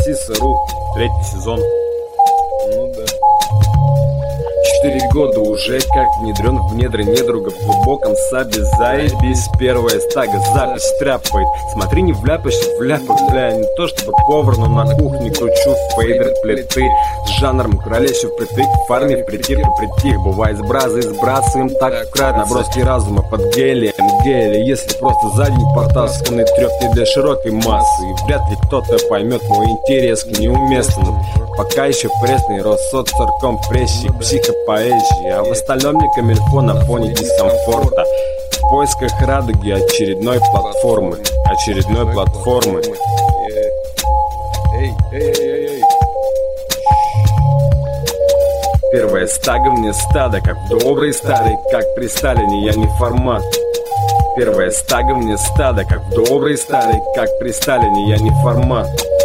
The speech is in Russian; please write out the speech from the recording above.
Сисару, 3-й сезон. Ну да. 4 года уже как внедрен в недры недруга в глубоком сабе. Заебись, первая стага, запись тряпает. Смотри, не вляпаешься в ляпах, бля. Не то чтобы ковр, но на кухне кручу фейдер плиты. С жанром куролещу впритык, в фарме впритирку притих. Бывает сбразы, сбрасываем так вкратно. Наброски разума под гелием, если просто задний потасканный трёп не для широкой массы. И вряд ли кто-то поймет мой интерес к неуместному. Пока еще пресный Россоцарком прессе, психопоэзии. А в остальном не камильфо на фоне дискомфорта. В поисках радуги очередной платформы. Первая стага вне стада, как в добрый старый, как при Сталине, я не формат. Первая стага вне стада, как в добрый старый, как при Сталине, я не формат.